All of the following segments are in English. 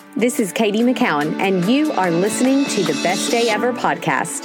This is Katie McCowan, and you are listening to the Best Day Ever podcast.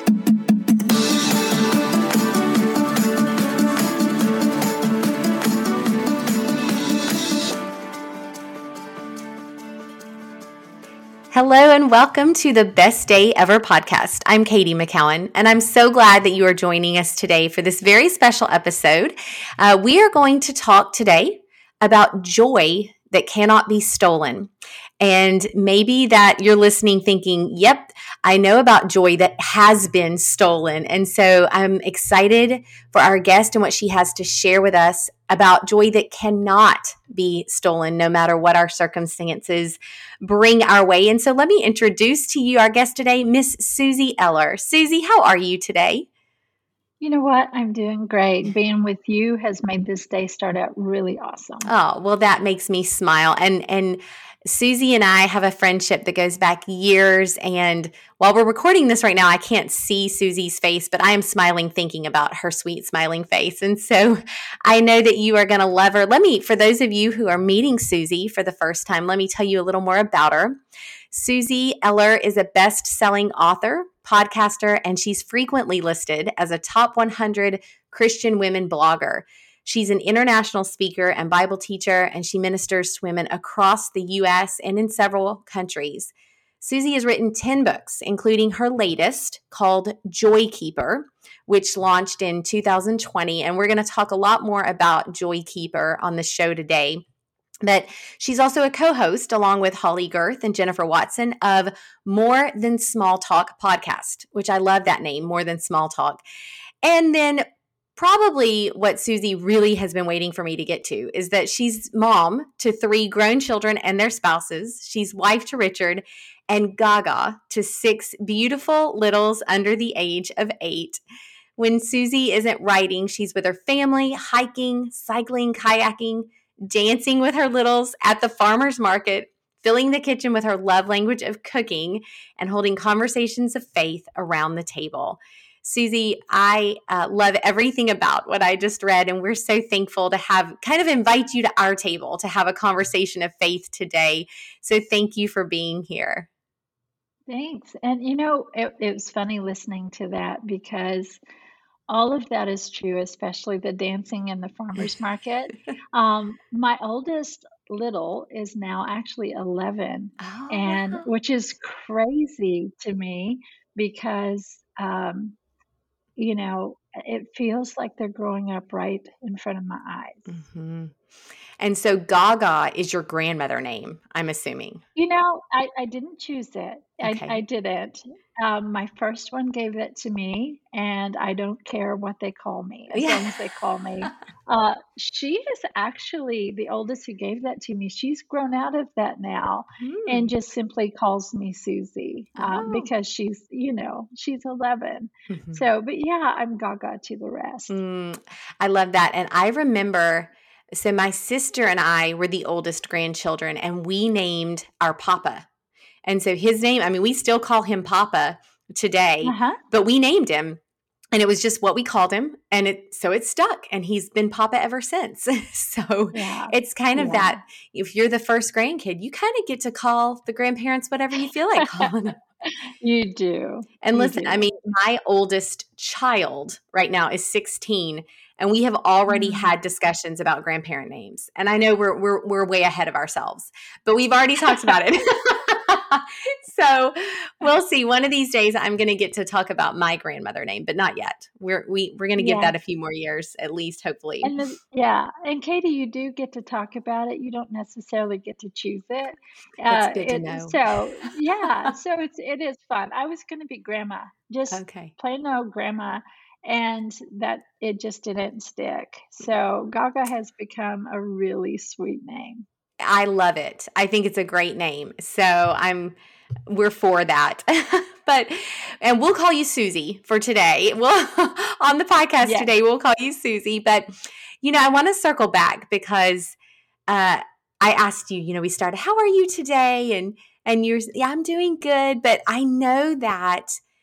Hello and welcome to the Best Day Ever podcast. I'm Katie McCowan, and I'm so glad that you are joining us today for this very special episode. We are going to talk today about joy that cannot be stolen. And maybe that you're listening thinking, yep, I know about joy that has been stolen. And so I'm excited for our guest and what she has to share with us about joy that cannot be stolen, no matter what our circumstances bring our way. And so let me introduce to you our guest today, Miss Susie Eller. Susie, how are you today? You know what? I'm doing great. Being with you has made this day start out really awesome. Oh, well, that makes me smile. And Susie and I have a friendship that goes back years. And while we're recording this right now, I can't see Susie's face, but I am smiling thinking about her sweet smiling face. And so I know that you are going to love her. For those of you who are meeting Susie for the first time, let me tell you a little more about her. Susie Eller is a best-selling author, podcaster, and she's frequently listed as a top 100 Christian women blogger. She's an international speaker and Bible teacher, and she ministers to women across the U.S. and in several countries. Susie has written 10 books, including her latest called Joy Keeper, which launched in 2020. And we're going to talk a lot more about Joy Keeper on the show today. But she's also a co-host, along with Holly Girth and Jennifer Watson, of More Than Small Talk podcast, which I love that name, More Than Small Talk. And then probably what Susie really has been waiting for me to get to is that she's mom to 3 grown children and their spouses. She's wife to Richard and Gaga to 6 beautiful littles under the age of 8. When Susie isn't writing, she's with her family, hiking, cycling, kayaking, dancing with her littles at the farmer's market, filling the kitchen with her love language of cooking, and holding conversations of faith around the table. Susie, I love everything about what I just read, and we're so thankful to have kind of invite you to our table to have a conversation of faith today. So thank you for being here. Thanks. And it was funny listening to that because all of that is true, especially the dancing in the farmer's market. My oldest little is now actually 11, and Oh. which is crazy to me because it feels like they're growing up right in front of my eyes. Mm-hmm. And so Gaga is your grandmother name, I'm assuming. I didn't choose it. Okay. I didn't. My first one gave it to me, and I don't care what they call me, as long as they call me. She is actually the oldest who gave that to me. She's grown out of that now and just simply calls me Susie because she's 11. Mm-hmm. So, but yeah, I'm Gaga to the rest. I love that. And I remember, so my sister and I were the oldest grandchildren, and we named our Papa. And so his name, we still call him Papa today, but we named him. And it was just what we called him. And it stuck. And he's been Papa ever since. So it's kind of that, if you're the first grandkid, you kind of get to call the grandparents whatever you feel like calling them. You do. And listen, my oldest child right now is 16, and we have already had discussions about grandparent names. And I know we're way ahead of ourselves, but we've already talked about it. So we'll see. One of these days, I'm going to get to talk about my grandmother name, but not yet. We're going to give that a few more years, at least, hopefully. And Katie, you do get to talk about it. You don't necessarily get to choose it. That's good to know. So it is fun. I was going to be Grandma, just plain old Grandma, and that it just didn't stick. So Gaga has become a really sweet name. I love it. I think it's a great name. So we're for that. And we'll call you Susie for today. On the podcast today, we'll call you Susie. But, I want to circle back because I asked you, we started, how are you today? And you're, I'm doing good. But I know that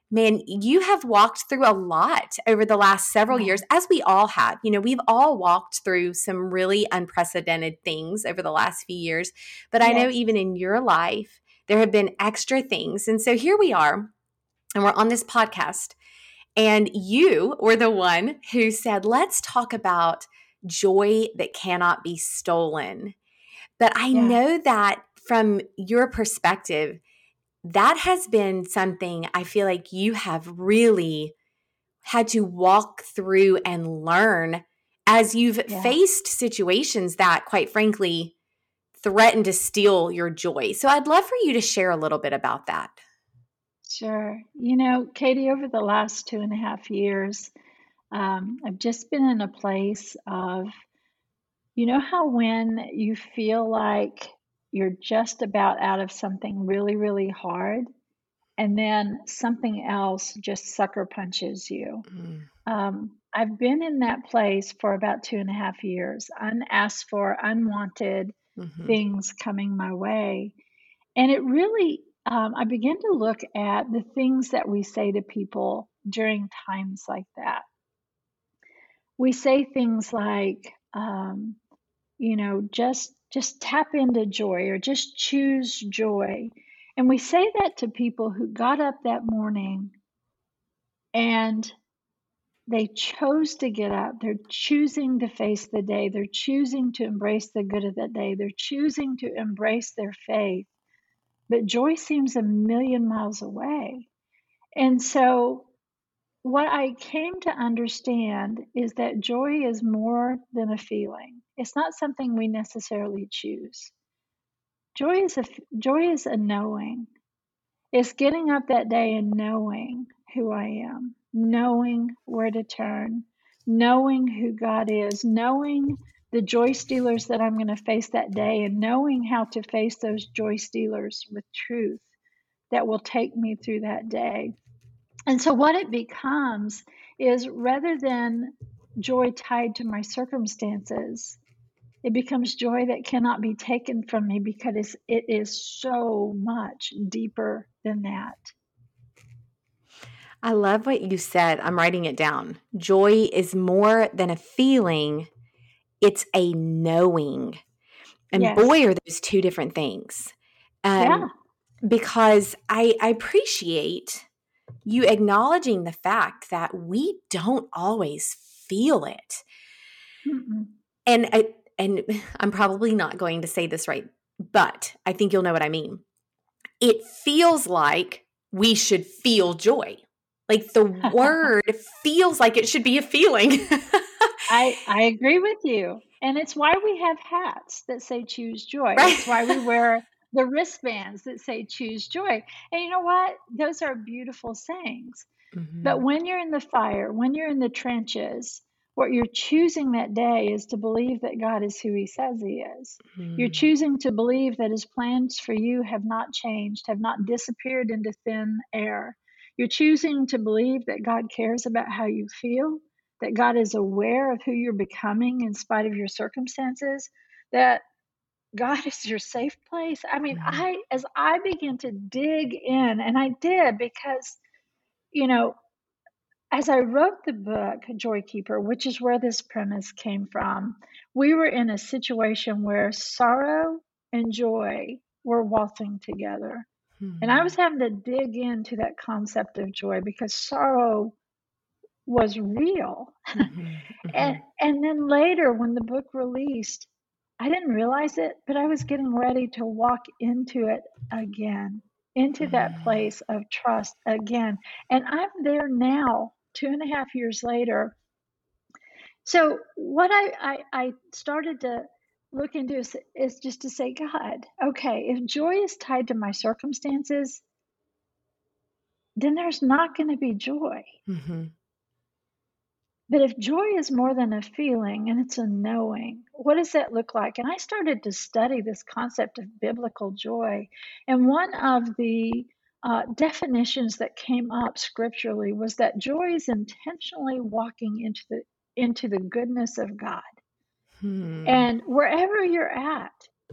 man, you have walked through a lot over the last several Yeah. years, as we all have. We've all walked through some really unprecedented things over the last few years. But I know Yes. even in your life, there have been extra things. And so here we are, and we're on this podcast. And you were the one who said, let's talk about joy that cannot be stolen. But I Yeah. know that from your perspective, that has been something I feel like you have really had to walk through and learn as you've Yeah. faced situations that, quite frankly, threaten to steal your joy. So I'd love for you to share a little bit about that. Sure. Katie, over the last 2.5 years, I've just been in a place of, how when you feel like you're just about out of something really, really hard, and then something else just sucker punches you. Mm, I've been in that place for about 2.5 years, unasked for, unwanted mhm, things coming my way. And it really, I began to look at the things that we say to people during times like that. We say things like, just tap into joy or just choose joy. And we say that to people who got up that morning and they chose to get up. They're choosing to face the day. They're choosing to embrace the good of that day. They're choosing to embrace their faith. But joy seems a million miles away. And so, what I came to understand is that joy is more than a feeling. It's not something we necessarily choose. Joy is a knowing. It's getting up that day and knowing who I am, knowing where to turn, knowing who God is, knowing the joy stealers that I'm going to face that day, and knowing how to face those joy stealers with truth that will take me through that day. And so, what it becomes is rather than joy tied to my circumstances, it becomes joy that cannot be taken from me because it is so much deeper than that. I love what you said. I'm writing it down. Joy is more than a feeling, it's a knowing. And Yes. boy, are those two different things. Yeah. Because I appreciate you acknowledging the fact that we don't always feel it. Mm-mm. And I'm probably not going to say this right, but I think you'll know what I mean. It feels like we should feel joy. Like the word feels like it should be a feeling. I agree with you. And it's why we have hats that say choose joy. Right? It's why we wear the wristbands that say choose joy. And you know what? Those are beautiful sayings. But Mhm. when you're in the fire, when you're in the trenches, what you're choosing that day is to believe that God is who He says He is. You're Mm. choosing to believe that His plans for you have not changed, have not disappeared into thin air. You're choosing to believe that God cares about how you feel, that God is aware of who you're becoming in spite of your circumstances, that God is your safe place. I mean, Mhm. as I began to dig in, and I did because, you know, as I wrote the book, Joy Keeper, which is where this premise came from, we were in a situation where sorrow and joy were waltzing together. And I was Mhm. having to dig into that concept of joy because sorrow was real. Mhm. and Mhm. and then later when the book released, I didn't realize it, but I was getting ready to walk into it again, into that Mm. place of trust again. And I'm there now, 2.5 years later. So what I started to look into is just to say, God, okay, if joy is tied to my circumstances, then there's not going to be joy. Mhm. But if joy is more than a feeling and it's a knowing, what does that look like? And I started to study this concept of biblical joy. And one of the definitions that came up scripturally was that joy is intentionally walking into the goodness of God. Hmm. And wherever you're at,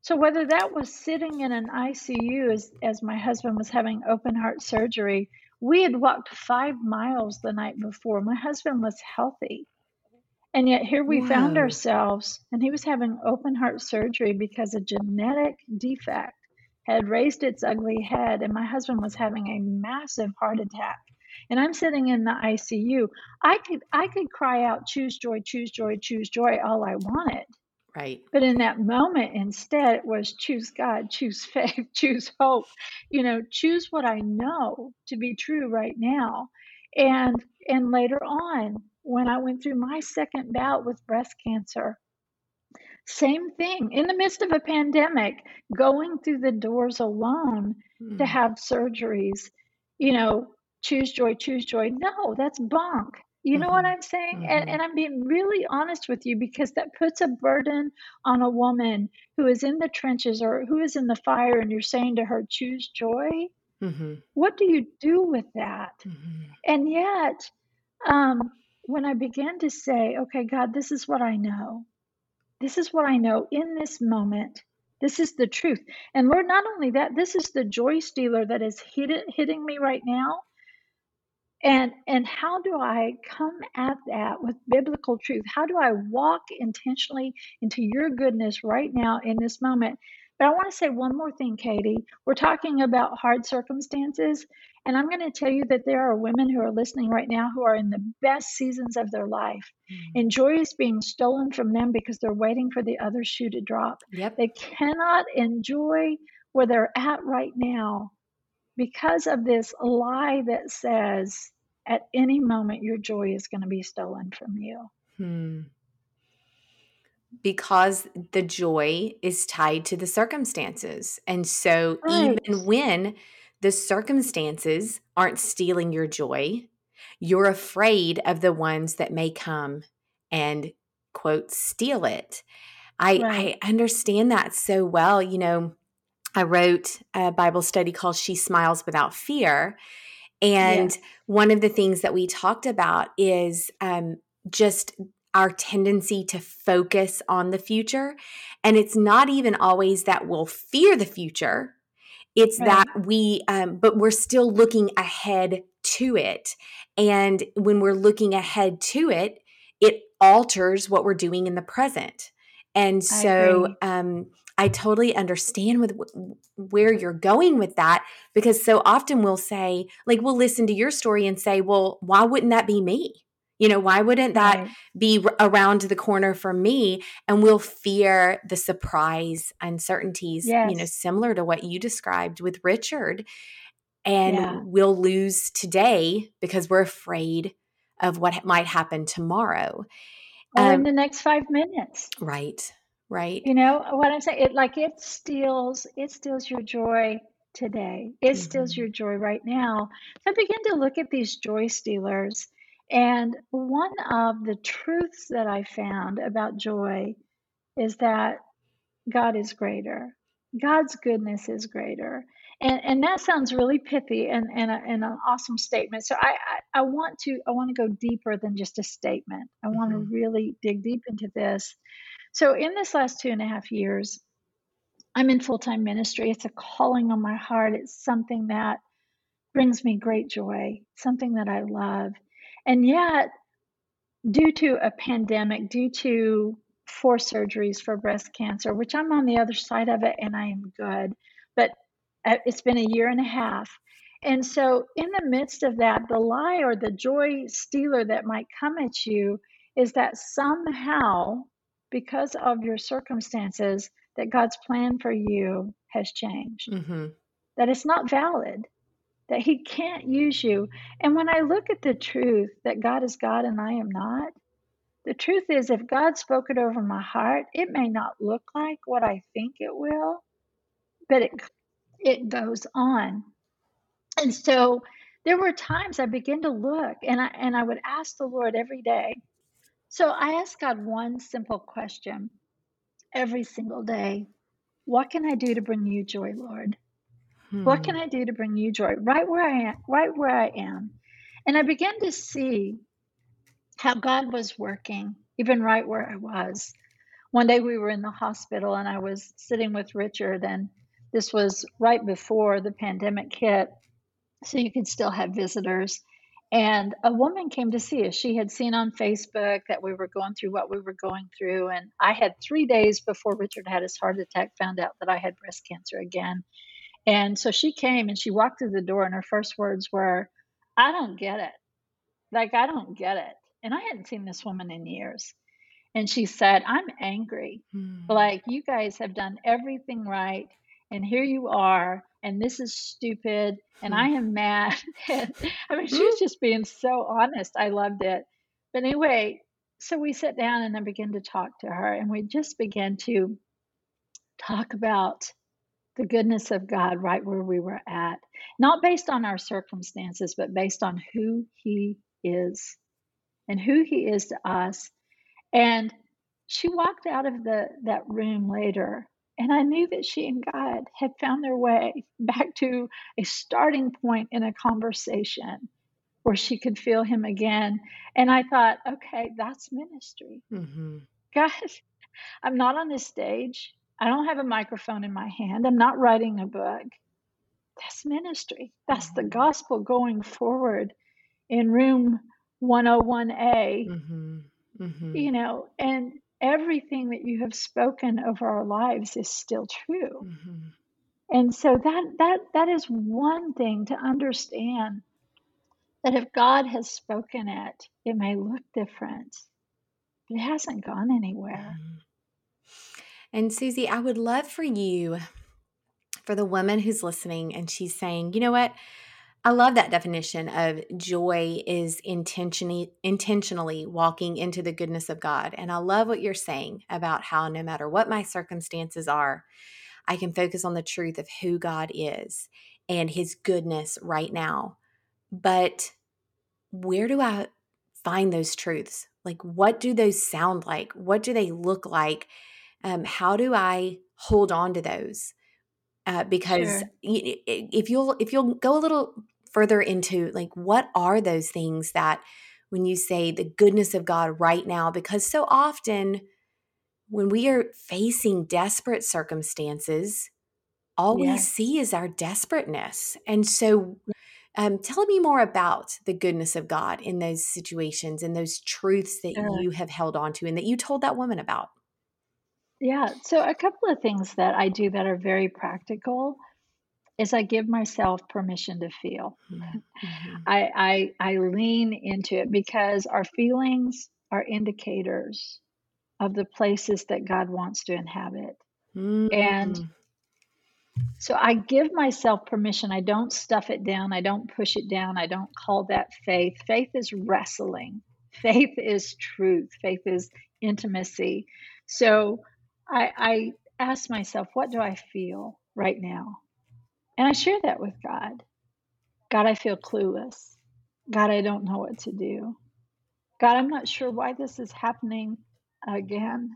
So whether that was sitting in an ICU as my husband was having open heart surgery, we had walked 5 miles the night before. My husband was healthy. And yet here we found Whoa. ourselves, and he was having open heart surgery because a genetic defect had raised its ugly head, and my husband was having a massive heart attack. And I'm sitting in the ICU. I could cry out, choose joy, choose joy, choose joy, all I wanted. Right. But in that moment, instead, it was choose God, choose faith, choose hope, choose what I know to be true right now. And later on, when I went through my second bout with breast cancer, same thing. In the midst of a pandemic, going through the doors alone to Mm. have surgeries, you know, choose joy, choose joy. No, that's bunk. You know what Mhm. I'm saying? And Mhm. I'm being really honest with you because that puts a burden on a woman who is in the trenches or who is in the fire, and you're saying to her, choose joy. Mhm. What do you do with that? Mhm. And yet, um, when I began to say, okay, God, this is what I know. This is what I know in this moment. This is the truth. And Lord, not only that, this is the joy stealer that is hitting me right now. And how do I come at that with biblical truth? How do I walk intentionally into your goodness right now in this moment? But I want to say one more thing, Katie. We're talking about hard circumstances, and I'm going to tell you that there are women who are listening right now who are in the best seasons of their life, Mm. and joy is being stolen from them because they're waiting for the other shoe to drop. Yep. They cannot enjoy where they're at right now because of this lie that says at any moment your joy is going to be stolen from you. Hmm. Because the joy is tied to the circumstances. And so Right, even when the circumstances aren't stealing your joy, you're afraid of the ones that may come and quote steal it. I right. understand that so well. I wrote a Bible study called She Smiles Without Fear. And Yes, one of the things that we talked about is just our tendency to focus on the future. And it's not even always that we'll fear the future, it's that right. but we're still looking ahead to it. And when we're looking ahead to it, it alters what we're doing in the present. And I so agree. I totally understand with where you're going with that, because so often we'll say, like, we'll listen to your story and say, well, why wouldn't that be me? Why wouldn't that Right. be around the corner for me? And we'll fear the surprise uncertainties, Yes. similar to what you described with Richard. And Yeah. we'll lose today because we're afraid of what might happen tomorrow. Or in the next 5 minutes. Right, right. You know what I'm saying? It steals your joy today. It steals Hmm. your joy right now. So I begin to look at these joy stealers. And one of the truths that I found about joy is that God is greater. God's goodness is greater. And that sounds really pithy and an awesome statement. So I want to go deeper than just a statement. I want to Hmm. really dig deep into this. So in this last 2.5 years, I'm in full-time ministry. It's a calling on my heart. It's something that brings me great joy, something that I love. And yet, due to a pandemic, due to 4 surgeries for breast cancer, which I'm on the other side of it and I am good, but it's been a year and a half. And so, in the midst of that, the lie or the joy stealer that might come at you is that somehow, because of your circumstances, that God's plan for you has changed, Hmm. that it's not valid, that He can't use you. And when I look at the truth that God is God and I am not, the truth is, if God spoke it over my heart, it may not look like what I think it will, but it goes on. And so there were times I began to look, and I would ask the Lord every day. So I asked God one simple question every single day: what can I do to bring you joy, Lord? What Hmm. can I do to bring you joy right where I am, right where I am? And I began to see how God was working, even right where I was. one day we were in the hospital and I was sitting with Richard, and this was right before the pandemic hit, so you could still have visitors. And a woman came to see us. She had seen on Facebook that we were going through what we were going through. And I had 3 days before Richard had his heart attack found out that I had breast cancer again. And so she came and she walked through the door, and her first words were, "I don't get it. Like, I don't get it." And I hadn't seen this woman in years. And she said, "I'm angry. Mm. Like, you guys have done everything right, and here you are, and this is stupid, and I am mad." And I mean, she was just being so honest. I loved it. But anyway, so we sat down and I began to talk to her, and we just began to talk about the goodness of God right where we were at, not based on our circumstances, but based on who He is and who He is to us. And she walked out of that room later, and I knew that she and God had found their way back to a starting point in a conversation where she could feel Him again. And I thought, okay, that's ministry. Mm-hmm. Guys, I'm not on this stage. I don't have a microphone in my hand. I'm not writing a book. That's ministry. That's the gospel going forward in room 101A. Mm-hmm. Mm-hmm. You know, and everything that you have spoken over our lives is still true. Mm-hmm. And so that is one thing to understand, that if God has spoken it, it may look different, but it hasn't gone anywhere. And Susie, I would love for you, for the woman who's listening and she's saying, you know what? I love that definition of joy is intentionally walking into the goodness of God. And I love what you're saying about how no matter what my circumstances are, I can focus on the truth of who God is and His goodness right now. But where do I find those truths? Like, what do those sound like? What do they look like? How do I hold on to those? Because Sure. if you'll go a little further into like what are those things that when you say the goodness of God right now, because so often when we are facing desperate circumstances, all we Yes. see is our desperateness. And so tell me more about the goodness of God in those situations and those truths that Sure. you have held on to and that you told that woman about. Yeah. So a couple of things that I do that are very practical is I give myself permission to feel. Mm-hmm. I lean into it because our feelings are indicators of the places that God wants to inhabit. And Mm-hmm. so I give myself permission. I don't stuff it down. I don't push it down. I don't call that faith. Faith is wrestling. Faith is truth. Faith is intimacy. So I ask myself, what do I feel right now? And I share that with God. God, I feel clueless. God, I don't know what to do. God, I'm not sure why this is happening again.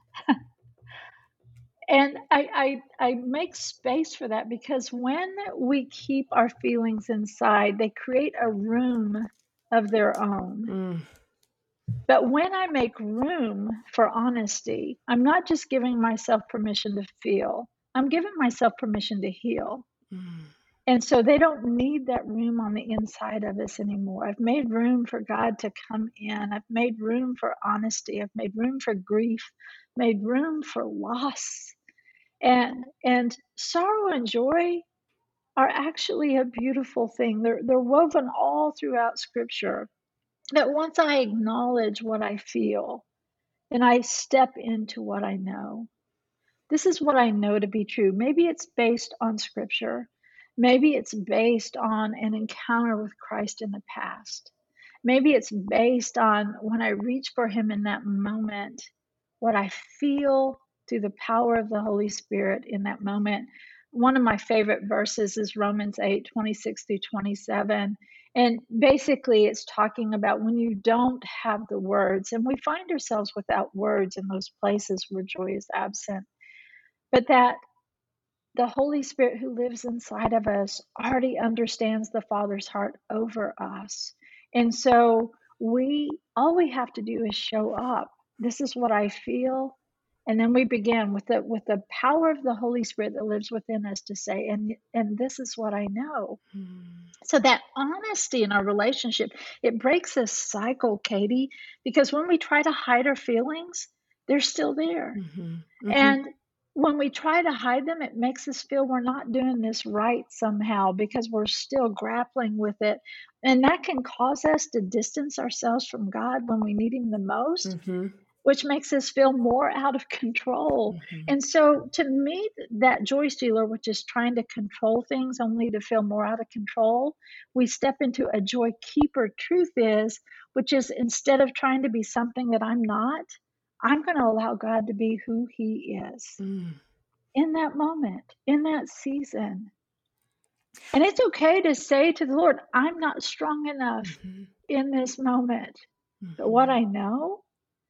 And I make space for that because when we keep our feelings inside, they create a room of their own. Mm. But when I make room for honesty, I'm not just giving myself permission to feel, I'm giving myself permission to heal. Mm. And so they don't need that room on the inside of us anymore. I've made room for God to come in. I've made room for honesty. I've made room for grief, made room for loss. And sorrow and joy are actually a beautiful thing. They're woven all throughout scripture. That once I acknowledge what I feel, then I step into what I know. This is what I know to be true. Maybe it's based on scripture. Maybe it's based on an encounter with Christ in the past. Maybe it's based on when I reach for Him in that moment, what I feel through the power of the Holy Spirit in that moment. One of my favorite verses is Romans 8:26 through 27. And basically, it's talking about when you don't have the words, and we find ourselves without words in those places where joy is absent, but that the Holy Spirit who lives inside of us already understands the Father's heart over us. And so all we have to do is show up. This is what I feel, And then we began with the power of the Holy Spirit that lives within us to say, and this is what I know. So that honesty in our relationship, it breaks this cycle, Katie, because when we try to hide our feelings, they're still there. And when we try to hide them, it makes us feel we're not doing this right somehow because we're still grappling with it. And that can cause us to distance ourselves from God when we need Him the most, which makes us feel more out of control. And so to me, that joy stealer, which is trying to control things only to feel more out of control, we step into a joy keeper truth is, which is instead of trying to be something that I'm not, I'm going to allow God to be who He is in that moment, in that season. And it's okay to say to the Lord, I'm not strong enough in this moment. But what I know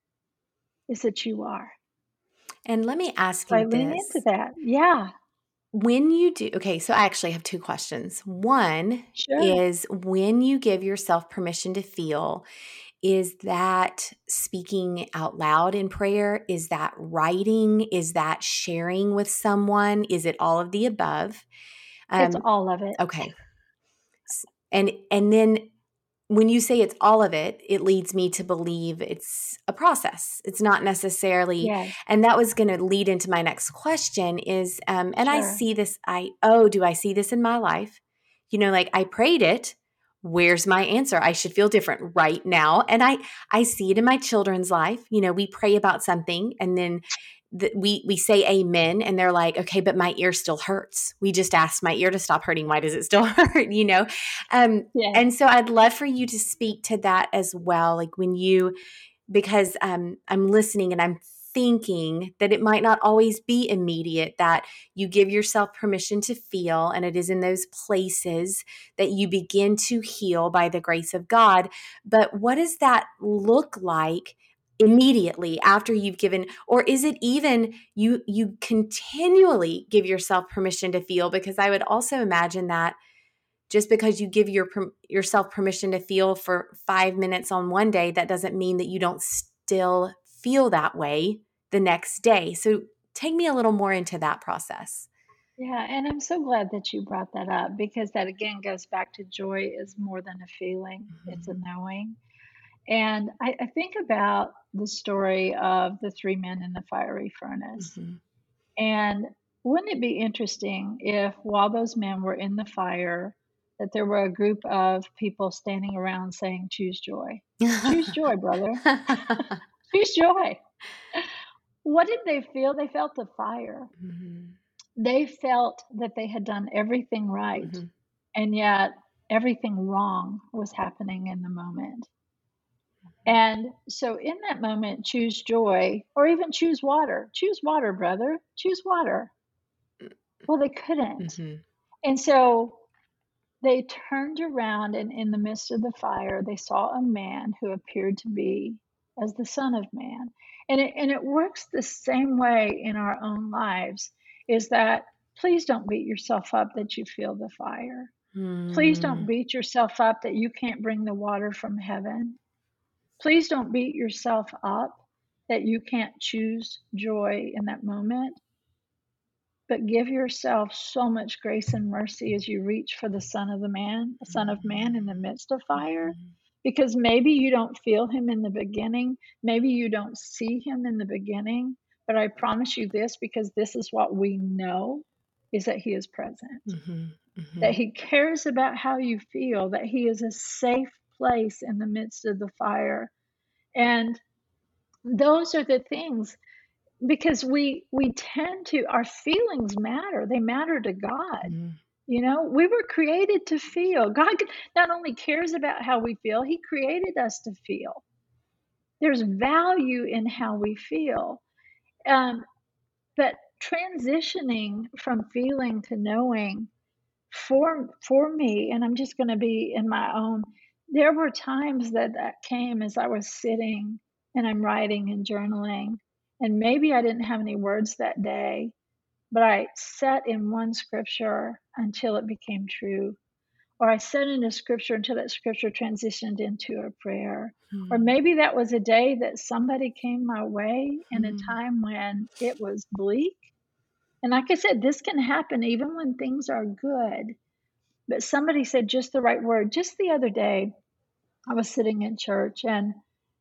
is that you are. And let me ask So I you lean this. into that. Yeah. When you do, okay, so I actually have two questions. One Sure. is when you give yourself permission to feel, is that speaking out loud in prayer? Is that writing? Is that sharing with someone? Is it all of the above? It's all of it. Okay. And then when you say it's all of it, it leads me to believe it's a process. It's not necessarily, Yes. and that was going to lead into my next question is, and I Sure. see this, do I see this in my life? Like I prayed it. Where's my answer? I should feel different right now. And I see it in my children's life. We pray about something and then we say amen and they're like, okay, but my ear still hurts. We just asked my ear to stop hurting. Why does it still hurt? Yes. And so I'd love for you to speak to that as well. Like because I'm listening and I'm thinking that it might not always be immediate, that you give yourself permission to feel, and it is in those places that you begin to heal by the grace of God. But what does that look like immediately after you've given, or is it even you continually give yourself permission to feel? Because I would also imagine that just because you give yourself permission to feel for 5 minutes on one day, that doesn't mean that you don't still feel that way the next day. So take me a little more into that process. Yeah. And I'm so glad that you brought that up because that again goes back to joy is more than a feeling, it's a knowing. And I think about the story of the three men in the fiery furnace. And wouldn't it be interesting if while those men were in the fire, that there were a group of people standing around saying, choose joy. Choose joy, brother. Choose joy. What did they feel? They felt the fire. They felt that they had done everything right, and yet everything wrong was happening in the moment. And so, in that moment, choose joy or even choose water. Choose water, brother. Choose water. Well, they couldn't. And so they turned around, and in the midst of the fire, they saw a man who appeared to be as the Son of Man. And it works the same way in our own lives, is that please don't beat yourself up that you feel the fire. Please don't beat yourself up that you can't bring the water from heaven. Please don't beat yourself up that you can't choose joy in that moment. But give yourself so much grace and mercy as you reach for the Son of Man in the midst of fire. Because maybe you don't feel him in the beginning. Maybe you don't see him in the beginning. But I promise you this, because this is what we know, is that he is present. That he cares about how you feel, that he is a safe place in the midst of the fire. And those are the things, because we tend to, our feelings matter. They matter to God. We were created to feel. God not only cares about how we feel, he created us to feel. There's value in how we feel. But transitioning from feeling to knowing, for me, and I'm just going to be in my own, there were times that came as I was sitting and I'm writing and journaling, and maybe I didn't have any words that day, but I sat in one scripture until it became true. or I said in a scripture until that scripture transitioned into a prayer. Or Hmm. maybe that was a day that somebody came my way in a Hmm. time when it was bleak. And like I said, this can happen even when things are good. But somebody said just the right word. Just the other day, I was sitting in church, and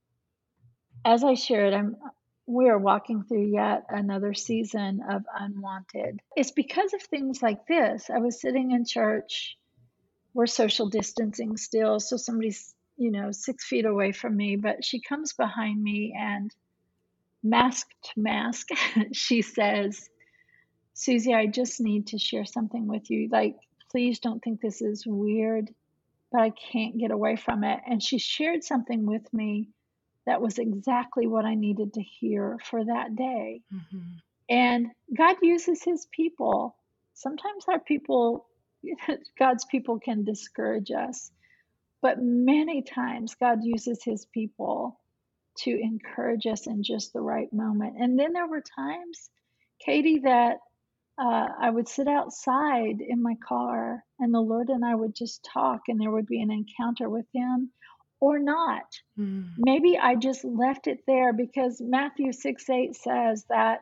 as I shared, we are walking through yet another season of unwanted. It's because of things like this. I was sitting in church. We're social distancing still, so somebody's 6 feet away from me, but she comes behind me and mask to mask, she says, "Susie, I just need to share something with you. Like, please don't think this is weird, but I can't get away from it." And she shared something with me that was exactly what I needed to hear for that day. Hmm. And God uses his people. Sometimes our people, God's people can discourage us, but many times God uses his people to encourage us in just the right moment. And then there were times, Katie, that I would sit outside in my car and the Lord and I would just talk, and there would be an encounter with him or not. Hmm. Maybe I just left it there because Matthew 6:8 says that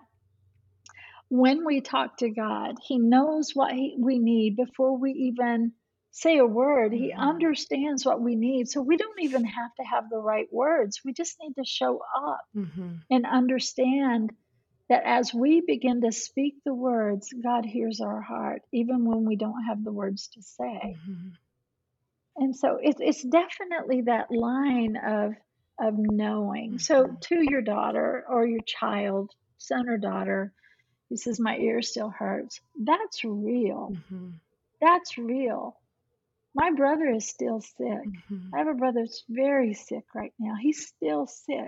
when we talk to God, he knows what we need before we even say a word. He Hmm. understands what we need. So we don't even have to have the right words. We just need to show up Hmm. and understand that as we begin to speak the words, God hears our heart, even when we don't have the words to say. Hmm. And so it's definitely that line of knowing. So Hmm. to your daughter or your child, son or daughter, who says my ear still hurts, that's real. Hmm. That's real. My brother is still sick. Hmm. I have a brother that's very sick right now. He's still sick.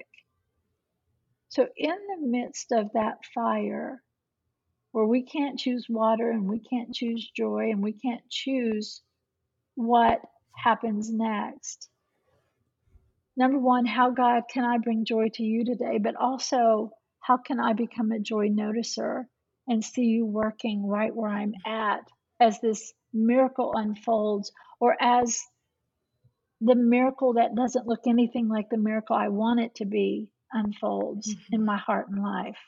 So in the midst of that fire, where we can't choose water and we can't choose joy and we can't choose what happens next. Number one, how God can I bring joy to you today? But also, how can I become a joy noticer and see you working right where I'm at as this miracle unfolds, or as the miracle that doesn't look anything like the miracle I want it to be unfolds in Hmm. my heart and life?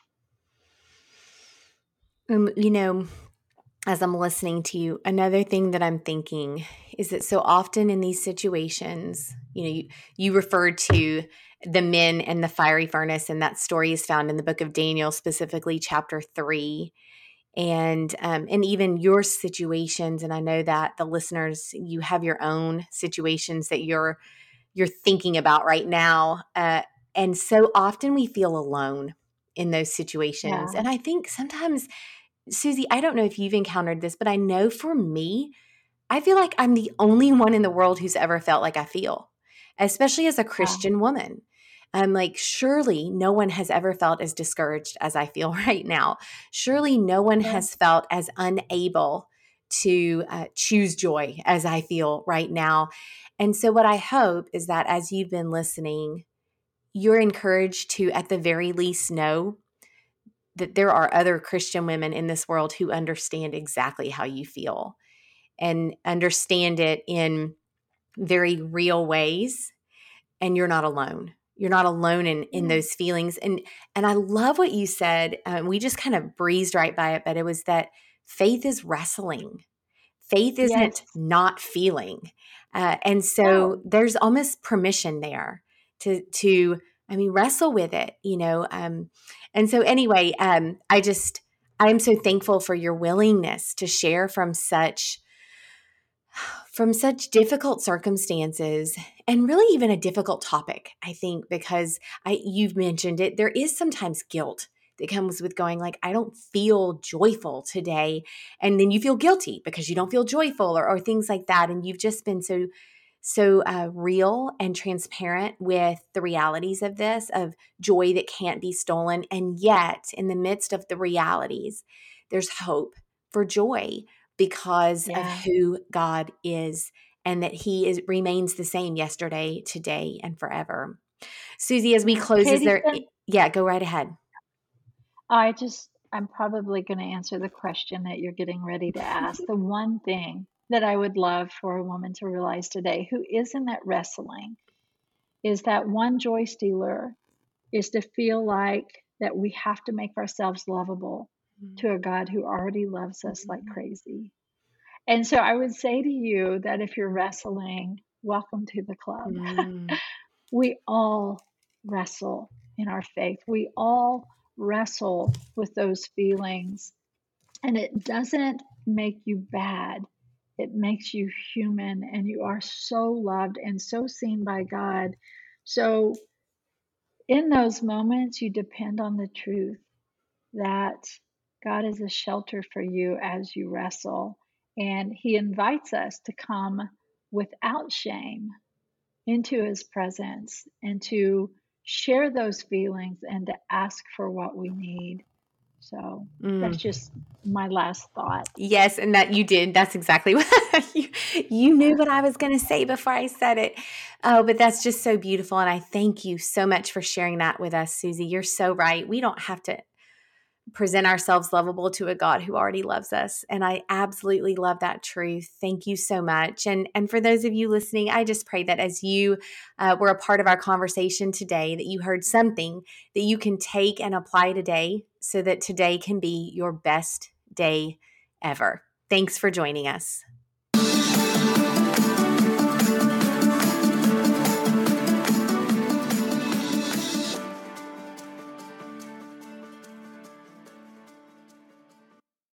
You know, as I'm listening to you, another thing that I'm thinking is that so often in these situations, you referred to the men and the fiery furnace, and that story is found in the book of Daniel, specifically chapter 3. And even your situations, and I know that the listeners, you have your own situations that you're thinking about right now. And so often we feel alone in those situations. Yeah. And I think sometimes, Susie, I don't know if you've encountered this, but I know for me, I feel like I'm the only one in the world who's ever felt like I feel, especially as a Wow. Christian woman. I'm like, surely no one has ever felt as discouraged as I feel right now. Surely no one Yeah. has felt as unable to choose joy as I feel right now. And so, what I hope is that as you've been listening, you're encouraged to, at the very least, know that there are other Christian women in this world who understand exactly how you feel and understand it in very real ways. And you're not alone. You're not alone in Yeah. those feelings. And I love what you said. We just kind of breezed right by it, but it was that faith is wrestling. Faith isn't Yes. not feeling. And so No. there's almost permission there to I mean, wrestle with it, and so anyway, I am so thankful for your willingness to share from such difficult circumstances, and really even a difficult topic, I think, because you've mentioned it, there is sometimes guilt that comes with going like, I don't feel joyful today. And then you feel guilty because you don't feel joyful, or things like that. And you've just been so real and transparent with the realities of this, of joy that can't be stolen. And yet, in the midst of the realities, there's hope for joy because of Yeah. who God is, and that remains the same yesterday, today, and forever. Susie, as we Yeah. close, is Katie, there, yeah, go right ahead. I'm probably going to answer the question that you're getting ready to ask. The one thing that I would love for a woman to realize today who is in that wrestling is that one joy stealer is to feel like that we have to make ourselves lovable to a God who already loves us like crazy. And so I would say to you that if you're wrestling, welcome to the club. We all wrestle in our faith. We all wrestle with those feelings. And it doesn't make you bad. It makes you human, and you are so loved and so seen by God. So in those moments, you depend on the truth that God is a shelter for you as you wrestle. And He invites us to come without shame into His presence and to share those feelings and to ask for what we need. So that's just my last thought. Yes, and that you did. That's exactly what you knew what I was going to say before I said it. Oh, but that's just so beautiful. And I thank you so much for sharing that with us, Susie. You're so right. We don't have to present ourselves lovable to a God who already loves us. And I absolutely love that truth. Thank you so much. And for those of you listening, I just pray that as you were a part of our conversation today, that you heard something that you can take and apply today so that today can be your best day ever. Thanks for joining us.